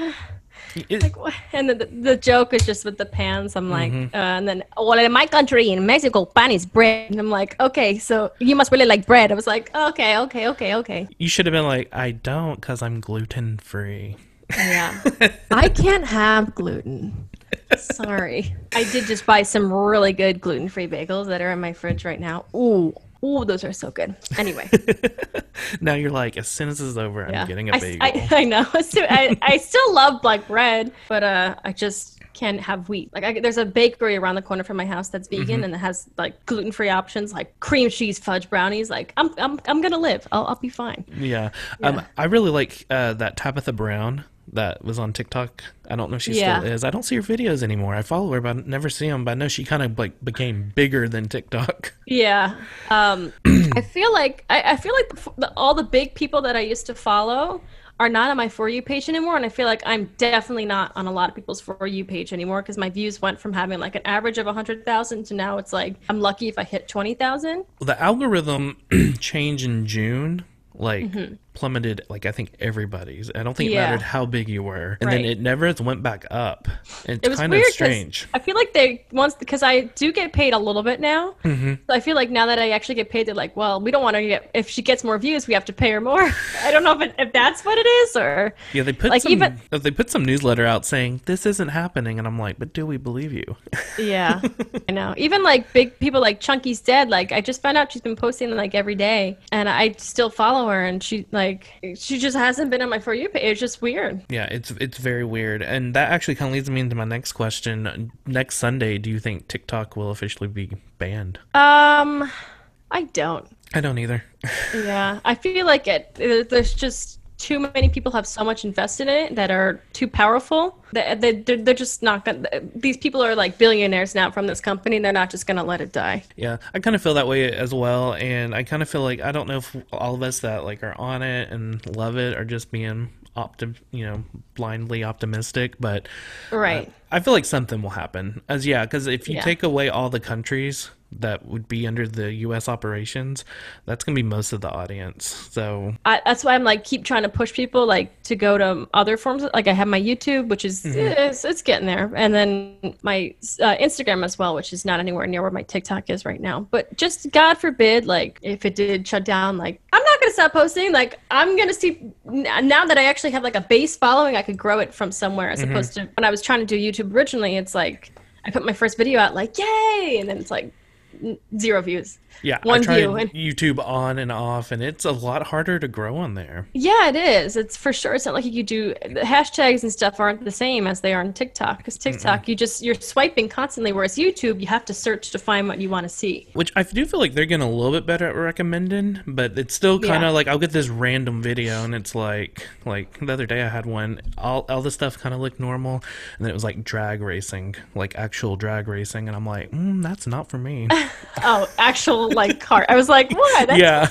and the joke is just with the pans. I'm like, and then, well, in my country, in Mexico, pan is bread. And I'm like, okay, so you must really like bread. I was like, okay. You should have been like, I don't, because I'm gluten free. Yeah. I can't have gluten. Sorry. I did just buy some really good gluten-free bagels that are in my fridge right now. Ooh, those are so good. Anyway. Now you're like, as soon as this is over, I'm getting a bagel. I know. I still love like bread, but I just can't have wheat. Like, there's a bakery around the corner from my house that's vegan and it has like gluten-free options, like cream cheese fudge brownies. Like, I'm gonna live. I'll be fine. Yeah. I really like that Tabitha Brown that was on TikTok. I don't know if she still is. I don't see her videos anymore. I follow her, but I never see them. But I know she kind of like became bigger than TikTok. Yeah. I feel like all the big people that I used to follow are not on my For You page anymore, and I feel like I'm definitely not on a lot of people's For You page anymore because my views went from having like an average of 100,000 to now it's like I'm lucky if I hit 20,000. The algorithm changed in June, like plummeted, like I think everybody's. I don't think it mattered how big you were, and then it never went back up. It's it was kind weird of strange. I feel like because I do get paid a little bit now. So I feel like now that I actually get paid, they're like, well, we don't want to if she gets more views, we have to pay her more. I don't know if that's what it is, or they put like they put some newsletter out saying this isn't happening, and I'm like, but do we believe you? Yeah, I know. Even like big people like Chunky's Dead. Like, I just found out she's been posting like every day, and I still follow her, and she just hasn't been on my For You page. It's just weird. Yeah, it's very weird. And that actually kind of leads me into my next question. Next Sunday, do you think TikTok will officially be banned? I don't. I don't either. Yeah, I feel like there's just too many people have so much invested in it that are too powerful. They're just not gonna. These people are like billionaires now from this company. They're not just gonna let it die. Yeah, I kind of feel that way as well, and I kind of feel like I don't know if all of us that like are on it and love it are just being blindly optimistic, but Right. I feel like something will happen. Because if you take away all the countries that would be under the U.S. operations, that's gonna be most of the audience. So That's why I'm like keep trying to push people like to go to other forms. Like I have my YouTube, which is it's getting there, and then my Instagram as well, which is not anywhere near where my TikTok is right now. But just God forbid, like if it did shut down, like I'm not gonna stop posting. Like I'm gonna see now that I actually have like a base following, I could grow it from somewhere as opposed to when I was trying to do YouTube originally. It's like I put my first video out like yay, and then it's like 0 views. Yeah, One I tried view. And YouTube on and off, and it's a lot harder to grow on there. yeah, it is. It's for sure. It's not like you could do the hashtags and stuff aren't the same as they are on TikTok. Because TikTok, you're swiping constantly, whereas YouTube, you have to search to find what you want to see. Which I do feel like they're getting a little bit better at recommending, but it's still kind of like I'll get this random video, and it's like the other day I had one, all the stuff kind of looked normal, and then it was like drag racing, like actual drag racing, and I'm like, that's not for me. Oh, actual like car. I was like, what? That's Yeah.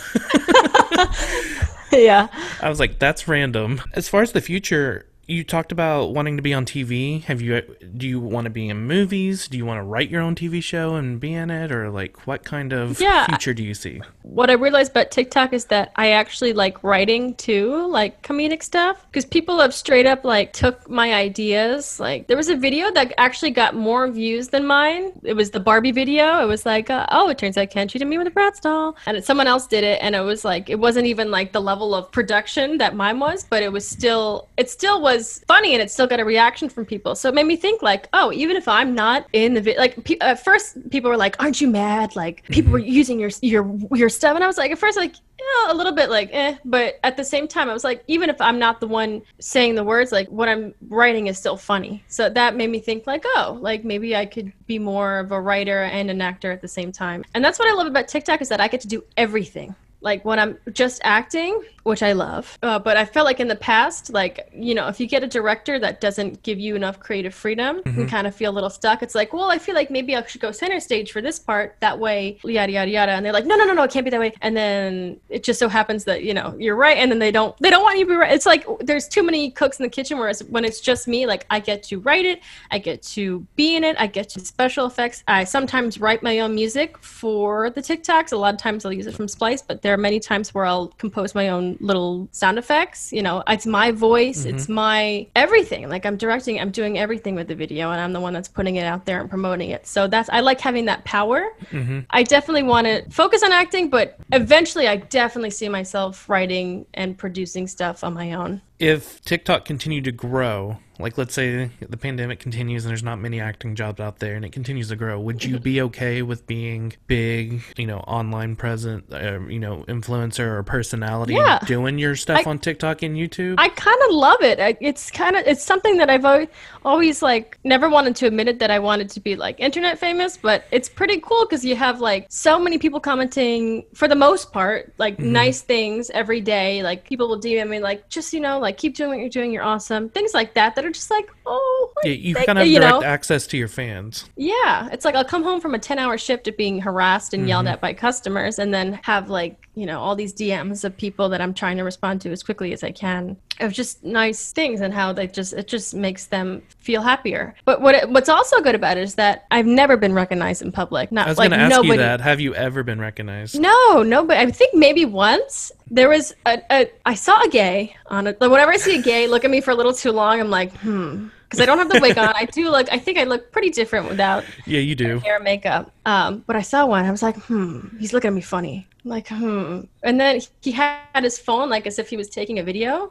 yeah. I was like, that's random. As far as the future, you talked about wanting to be on TV. Do you want to be in movies? Do you want to write your own TV show and be in it? Or like what kind of future do you see? What I realized about TikTok is that I actually like writing too, like comedic stuff, because people have straight up like took my ideas. Like there was a video that actually got more views than mine. It was the Barbie video. It was like, oh, it turns out Ken cheated me with a Bratz doll. And someone else did it. And it was like, it wasn't even like the level of production that mine was, but it still was funny and it still got a reaction from people. So it made me think like, oh, even if I'm not in the video, like at first people were like, aren't you mad? Like people were using your stuff. And I was like, at first like, yeah, a little bit like, but at the same time, I was like, even if I'm not the one saying the words, like what I'm writing is still funny. So that made me think like, oh, like maybe I could be more of a writer and an actor at the same time. And that's what I love about TikTok is that I get to do everything. Like when I'm just acting, which I love, but I felt like in the past, like, if you get a director that doesn't give you enough creative freedom, you kind of feel a little stuck. It's like, well, I feel like maybe I should go center stage for this part. That way, yada, yada, yada. And they're like, no, it can't be that way. And then it just so happens that, you're right. And then they don't want you to be right. It's like there's too many cooks in the kitchen, whereas when it's just me, like I get to write it, I get to be in it, I get to special effects. I sometimes write my own music for the TikToks. A lot of times I'll use it from Splice, but there are many times where I'll compose my own little sound effects. It's my voice, it's my everything. Like I'm directing, I'm doing everything with the video, and I'm the one that's putting it out there and promoting it. So I like having that power. I definitely want to focus on acting, but eventually I definitely see myself writing and producing stuff on my own. If TikTok continued to grow, like let's say the pandemic continues and there's not many acting jobs out there and it continues to grow, would you be okay with being big, online present, influencer or personality, doing your stuff on TikTok and YouTube? I kind of love it. It's something that I've always like never wanted to admit it that I wanted to be like internet famous, but it's pretty cool because you have like so many people commenting for the most part, like nice things every day. Like people will DM me like, just, like keep doing what you're doing. You're awesome. Things like that are just like, oh, yeah, you kind of have direct access to your fans. Yeah. It's like I'll come home from a 10-hour shift of being harassed and yelled at by customers and then have like, all these DMs of people that I'm trying to respond to as quickly as I can of just nice things and how it just makes them feel happier. But what's also good about it is that I've never been recognized in public. I was going to ask you that. Have you ever been recognized? No, but I think maybe once there was I saw a gay on it. Whenever I see a gay look at me for a little too long, I'm like, because I don't have the wig on. I think I look pretty different without yeah, you do. hair and makeup. But I saw one. I was like, he's looking at me funny. I'm like, And then he had his phone like as if he was taking a video.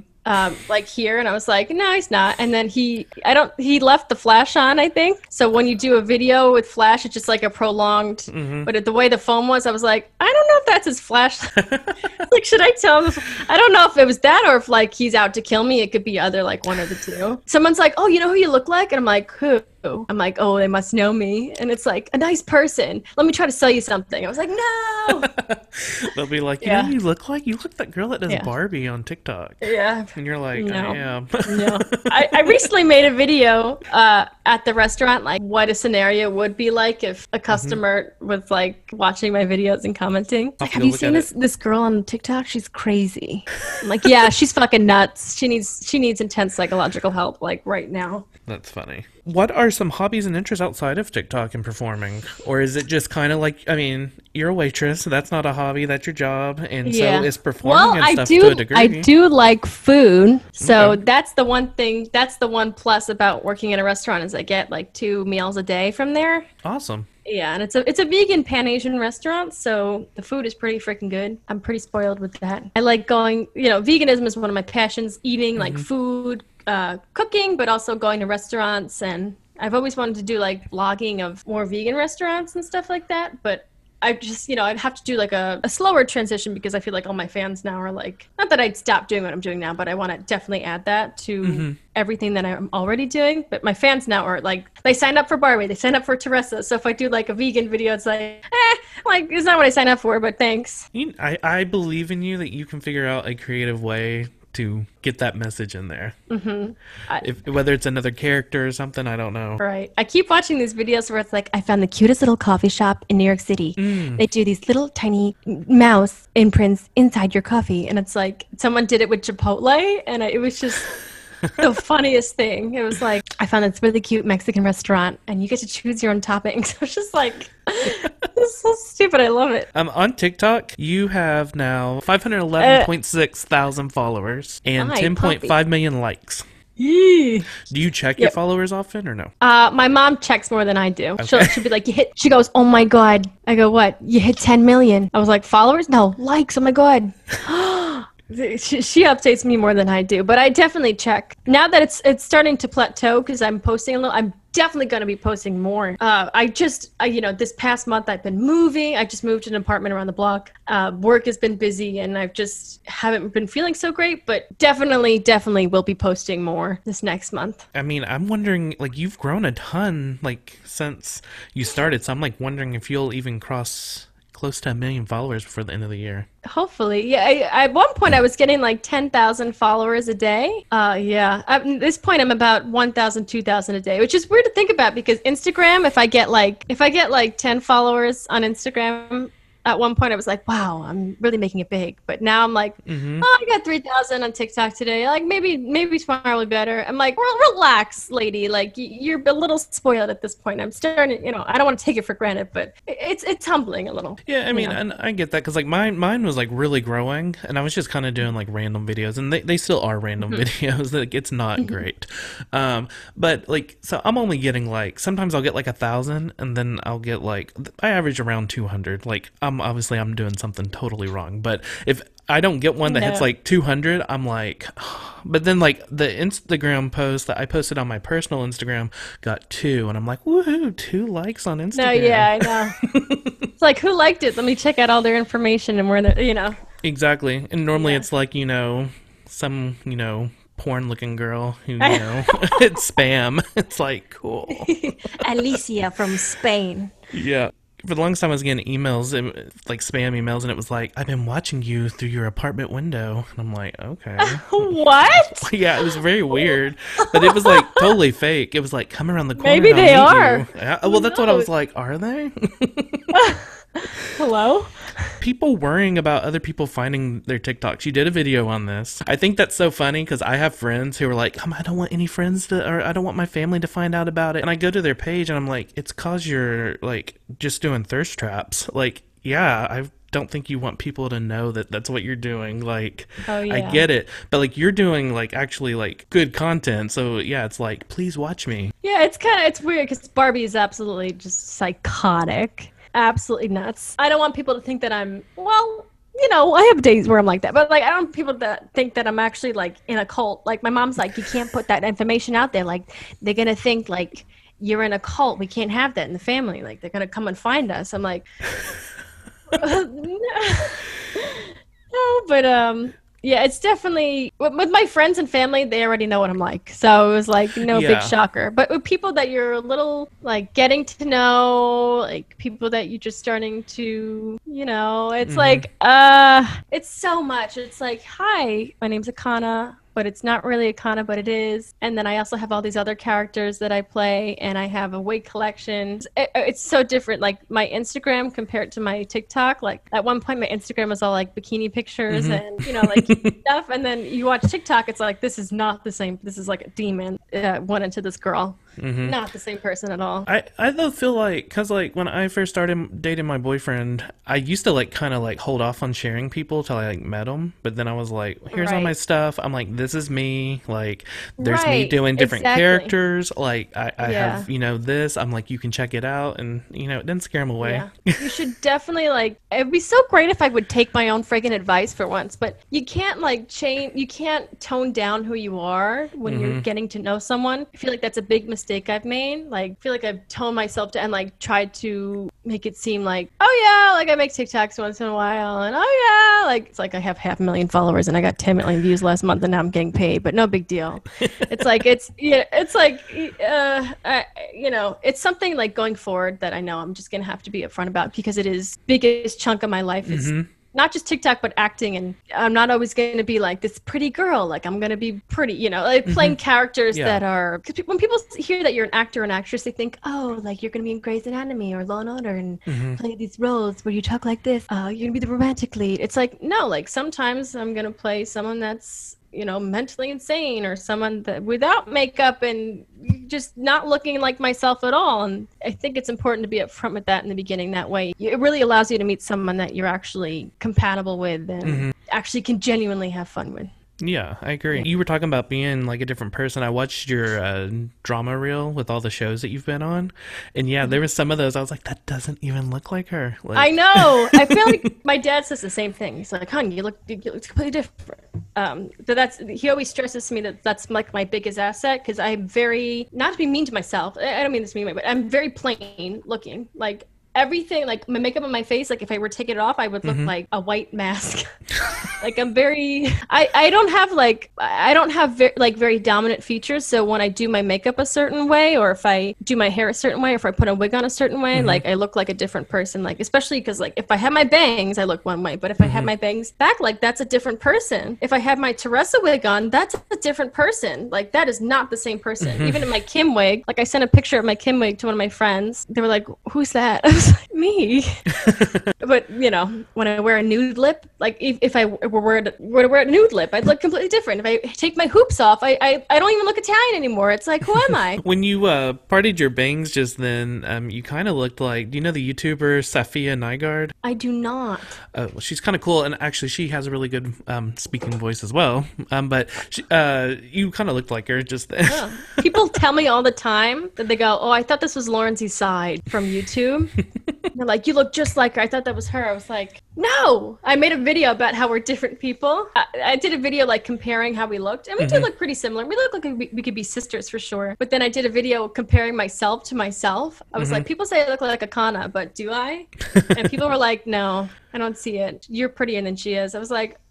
Like here, and I was like, no, he's not. And then he left the flash on, I think. So when you do a video with flash, it's just like a prolonged, but the way the phone was, I was like, I don't know if that's his flash. Like, should I tell him? I don't know if it was that or if like he's out to kill me. It could be either like one of the two. Someone's like, oh, you know who you look like? And I'm like, who? I'm like, oh, they must know me. And it's like, a nice person. Let me try to sell you something. I was like, no. They'll be like, Yeah. you look like that girl that does Barbie on TikTok. Yeah. And you're like, No. I am. No. I recently made a video at the restaurant, like what a scenario would be like if a customer was like watching my videos and commenting. Like, have you seen this girl on TikTok? She's crazy. I'm like, yeah, she's fucking nuts. She needs intense psychological help like right now. That's funny. What are some hobbies and interests outside of TikTok and performing? Or is it just kind of like, I mean, you're a waitress, so that's not a hobby, that's your job, and so is performing and stuff to a degree. I do like food, so that's the one thing, that's the one plus about working in a restaurant is I get like 2 meals a day from there. Awesome. Yeah, and it's a vegan Pan-Asian restaurant, so the food is pretty freaking good. I'm pretty spoiled with that. I like going, veganism is one of my passions, eating like food, cooking, but also going to restaurants, and I've always wanted to do like vlogging of more vegan restaurants and stuff like that, but I just, I'd have to do like a slower transition because I feel like all my fans now are like, not that I'd stop doing what I'm doing now, but I want to definitely add that to everything that I'm already doing. But my fans now are like, they signed up for Barbie, they signed up for Teresa. So if I do like a vegan video, it's like, it's not what I signed up for, but thanks. I believe in you that you can figure out a creative way to get that message in there. Whether it's another character or something, I don't know. Right. I keep watching these videos where it's like, I found the cutest little coffee shop in New York City. They do these little tiny mouse imprints inside your coffee. And it's like, someone did it with Chipotle, and it was just the funniest thing. It was like, I found this really cute Mexican restaurant, and you get to choose your own toppings. I was just like, this is so stupid. I love it. On TikTok, you have now 511.6 thousand followers and 10.5 million likes. Yee. Do you check your followers often or no? My mom checks more than I do. Okay. She'll be like, she goes, oh my God. I go, what? You hit 10 million. I was like, followers? No, likes. Oh my God. She updates me more than I do, but I definitely check. Now that it's starting to plateau because I'm posting a little, I'm definitely going to be posting more. This past month I've been moving. I just moved to an apartment around the block. Work has been busy and I've just haven't been feeling so great, but definitely will be posting more this next month. I mean, I'm wondering, like, you've grown a ton, like, since you started, so I'm, like, wondering if you'll even cross close to 1 million followers before the end of the year. Hopefully. Yeah, at one point I was getting like 10,000 followers a day. At this point I'm about 1,000, 2,000 a day, which is weird to think about because Instagram, if I get like 10 followers on Instagram, at one point I was like, wow, I'm really making it big. But now I'm like, I got 3,000 on TikTok today. Like maybe tomorrow will be better. I'm like, relax, lady. Like you're a little spoiled at this point. I'm starting, I don't want to take it for granted, but it's humbling a little. Yeah, I mean, and I get that because like mine was like really growing, and I was just kind of doing like random videos, and they still are random videos. Like it's not great, but like so I'm only getting like sometimes I'll get like 1,000, and then I'll get like I average around 200. Like I'm doing something totally wrong, but if I don't get one that hits like 200, I'm like, but then like the Instagram post that I posted on my personal Instagram got 2, and I'm like, woohoo, 2 likes on Instagram. No, yeah, I know. It's like, who liked it? Let me check out all their information and where they're, Exactly. And normally it's like, some, porn looking girl who, it's spam. It's like, cool. Alicia from Spain. Yeah. For the longest time, I was getting emails, like spam emails, and it was like, I've been watching you through your apartment window. And I'm like, okay. What? Yeah, it was very weird. But it was like totally fake. It was like, come around the corner. Maybe they are. Yeah, well, that's what I was like, are they? Hello? People worrying about other people finding their TikToks. You did a video on this. I think that's so funny because I have friends who are like, I don't want any friends or I don't want my family to find out about it. And I go to their page and I'm like, it's cause you're like just doing thirst traps. Like, yeah, I don't think you want people to know that that's what you're doing. Like, I get it. But like you're doing like actually like good content. So yeah, it's like, please watch me. Yeah, it's weird because Barbie is absolutely just psychotic. Absolutely nuts. I don't want people to think that I'm, I have days where I'm like that, but like I don't want people to think that I'm actually like in a cult. Like my mom's like, you can't put that information out there. Like they're going to think like you're in a cult. We can't have that in the family. Like they're going to come and find us. I'm like, no, but Yeah, it's definitely with my friends and family, they already know what I'm like. So it was like no Yeah. big shocker. But with people that you're a little like getting to know, like people that you're just starting to, it's like it's so much. It's like, "Hi, my name's Akana." But it's not really Akana, but it is. And then I also have all these other characters that I play, and I have a wig collection. It's so different. Like my Instagram compared to my TikTok. Like at one point, my Instagram was all like bikini pictures and like stuff. And then you watch TikTok, it's like this is not the same. This is like a demon went into this girl. Not the same person at all. I though feel like, because like when I first started dating my boyfriend, I used to like kind of like hold off on sharing people till I like met him, but then I was like, here's all my stuff. I'm like, this is me. Like there's me doing different characters. Like I have this. I'm like, you can check it out, and it didn't scare him away. Yeah. You should definitely it'd be so great if I would take my own friggin' advice for once, but you can't you can't tone down who you are when you're getting to know someone. I feel like that's a big mistake I've made. Like, I feel like I've toned myself down and like tried to make it seem like, oh yeah, like I make TikToks once in a while, and oh yeah, like it's like I have 500,000 followers and I got 10 million views last month, and now I'm getting paid, but no big deal. It's like it's something like going forward that I know I'm just gonna have to be upfront about, because it is biggest chunk of my life is not just TikTok, but acting. And I'm not always going to be like this pretty girl. Like I'm going to be pretty, like playing characters that are, because when people hear that you're an actor or an actress, they think, oh, like you're going to be in Grey's Anatomy or Law and Order and play these roles where you talk like this. You're going to be the romantic lead. It's like, no, like sometimes I'm going to play someone that's, mentally insane, or someone that without makeup and just not looking like myself at all. And I think it's important to be upfront with that in the beginning. That way it really allows you to meet someone that you're actually compatible with and actually can genuinely have fun with. Yeah, I agree. You were talking about being like a different person. I watched your drama reel with all the shows that you've been on, and yeah, there was some of those I was like, that doesn't even look like her. Like... I know. I feel like my dad says the same thing. He's like, "Hon, you look completely different." But he always stresses to me that that's like my biggest asset, because I'm very, not to be mean to myself, I don't mean this mean, but I'm very plain looking. Like everything, like my makeup on my face, like if I were to take it off, I would look like a white mask. Like I'm very, I don't have very dominant features. So when I do my makeup a certain way, or if I do my hair a certain way, or if I put a wig on a certain way, like I look like a different person. Like, especially because like if I have my bangs, I look one way, but if I have my bangs back, like that's a different person. If I have my Teresa wig on, that's a different person. Like that is not the same person. Even in my Kim wig, like I sent a picture of my Kim wig to one of my friends. They were like, "Who's that?" I was like, "Me." But when I wear a nude lip, like if I were to wear a nude lip, I'd look completely different. If I take my hoops off, I don't even look Italian anymore. It's like, who am I? When you partied your bangs just then, you kind of looked like, do you know the YouTuber Safia Nygaard? I do not. Well, she's kind of cool, and actually she has a really good speaking voice as well. But she, you kind of looked like her just then. Yeah. People tell me all the time that they go, "Oh, I thought this was Lauren's Side from YouTube." They're like, "You look just like her. I thought that was her." I was like, no. I made a video about how we're different people. I did a video like comparing how we looked, and we do look pretty similar. We look like we could be sisters for sure. But then I did a video comparing myself to myself. I was like, people say I look like Akana, but do I? And people were like, no, I don't see it. You're prettier than she is. I was like,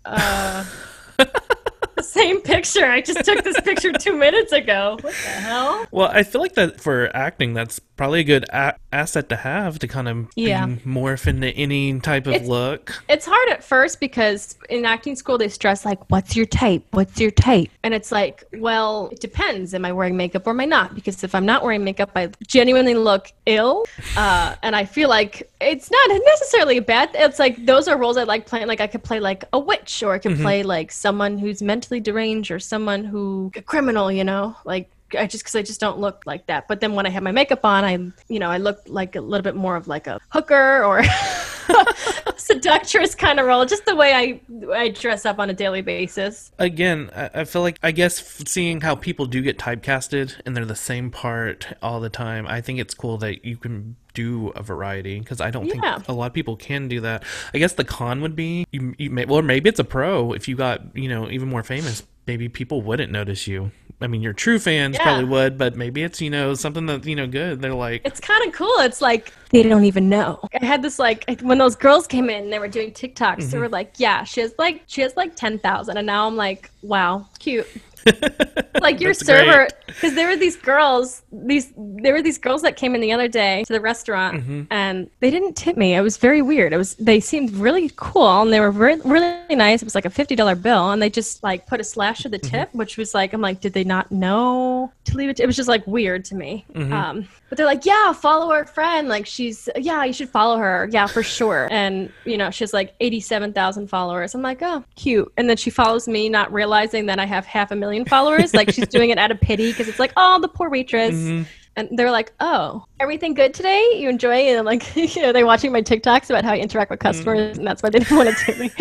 same picture. I just took this picture 2 minutes ago. What the hell? Well, I feel like that for acting, that's probably a good asset to have, to kind of morph into any type of look. It's hard at first because in acting school they stress like, what's your type? What's your type? And it's like, well, it depends. Am I wearing makeup or am I not? Because if I'm not wearing makeup, I genuinely look ill. And I feel like it's not necessarily bad. It's like those are roles I like playing. Like I could play like a witch, or I could play like someone who's mentally deranged, or someone who a criminal, like I just don't look like that. But then when I have my makeup on, I look like a little bit more of like a hooker or seductress kind of role, just the way I dress up on a daily basis. Again, I feel like, I guess, seeing how people do get typecasted and they're the same part all the time, I think it's cool that you can do a variety, because I don't think a lot of people can do that. I guess the con would be maybe it's a pro if you got even more famous. Maybe people wouldn't notice you I mean, your true fans Yeah. probably would, but maybe it's, something that, good. They're like, It's kind of cool. It's like they don't even know. I had this when those girls came in, they were doing TikToks. They were like, "Yeah, she has like 10,000," and now I'm like, "Wow, cute." Like your That's server, because there were these girls that came in the other day to the restaurant, and they didn't tip me. It was very weird. They seemed really cool, and they were really nice. It was like a $50 bill, and they just like put a slash of the tip, which was like, I'm like, did they not know to leave it? It was just like weird to me. But they're like, yeah, follow our friend. Like you should follow her. Yeah, for sure. And she has like 87,000 followers. I'm like, oh, cute. And then she follows me, not realizing that I have 500,000 followers. Like she's doing it out of pity because it's like, oh, the poor waitress. And they're like, oh, everything good today? You enjoy it? And like, they're watching my TikToks about how I interact with customers, and that's why they didn't want to tip me.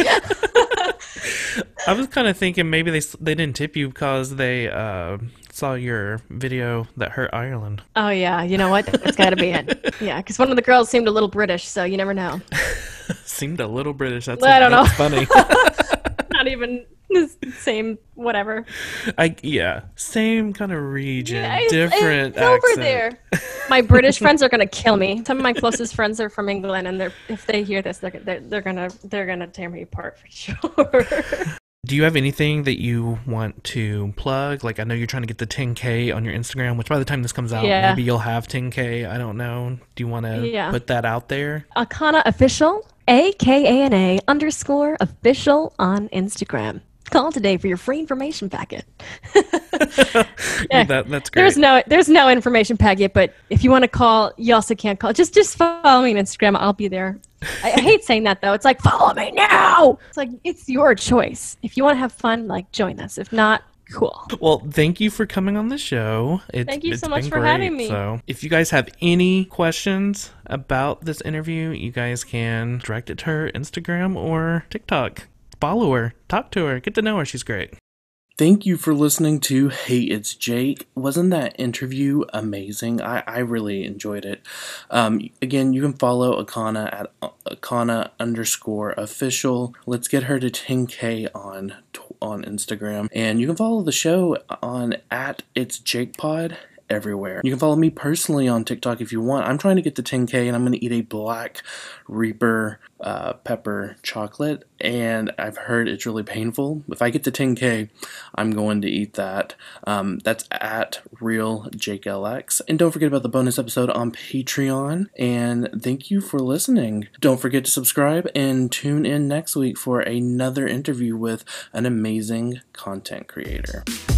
I was kind of thinking maybe they didn't tip you because they saw your video that hurt Ireland. Oh, yeah. You know what? That's got to be it. Yeah, because one of the girls seemed a little British, so you never know. Seemed a little British. That's funny. Not even the same whatever. Same kind of region, Yeah, different it's accent. over there. My British friends are gonna kill me. Some of my closest friends are from England, and if they hear this, they're gonna tear me apart for sure. Do you have anything that you want to plug? Like, I know you're trying to get the 10K on your Instagram, which by the time this comes out, maybe you'll have 10K. I don't know. Do you want to put that out there? Akana Official, AKANA_official on Instagram. Call today for your free information packet. That's great. There's no information packet, but if you want to call, you also can't call. Just follow me on Instagram. I'll be there. I hate saying that though. It's like, follow me now. It's like, it's your choice. If you want to have fun, like, join us. If not, cool. Well, thank you for coming on the show. Thank you so much been for great. having me. So if you guys have any questions about this interview, you guys can direct it to her Instagram or TikTok. Follow her, talk to her, get to know her. She's great. Thank you for listening to Hey, It's Jake. Wasn't that interview amazing? I really enjoyed it. Again, you can follow Akana at Akana_official. Let's get her to 10K on Instagram. And you can follow the show on at It's Jake Pod everywhere. You can follow me personally on TikTok if you want. I'm trying to get to 10K, and I'm going to eat a Black Reaper pepper chocolate, and I've heard it's really painful. If I get to 10K, I'm going to eat that. That's at RealJakeLX. And don't forget about the bonus episode on Patreon. And thank you for listening. Don't forget to subscribe and tune in next week for another interview with an amazing content creator.